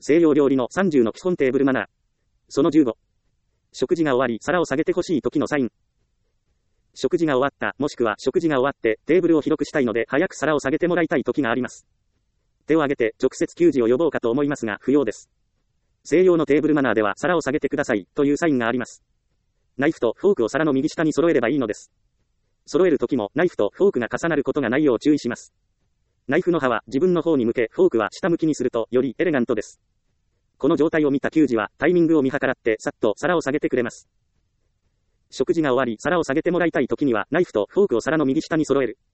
西洋料理の30の基本テーブルマナー。その15。食事が終わり、皿を下げてほしい時のサイン。食事が終わった、もしくは食事が終わって、テーブルを広くしたいので、早く皿を下げてもらいたい時があります。手を挙げて、直接給仕を呼ぼうかと思いますが、不要です。西洋のテーブルマナーでは、皿を下げてください、というサインがあります。ナイフとフォークを皿の右下に揃えればいいのです。揃える時も、ナイフとフォークが重なることがないよう注意します。ナイフの刃は自分の方に向け、フォークは下向きにすると、よりエレガントです。この状態を見た給仕は、タイミングを見計らって、さっと皿を下げてくれます。食事が終わり、皿を下げてもらいたい時には、ナイフとフォークを皿の右下に揃える。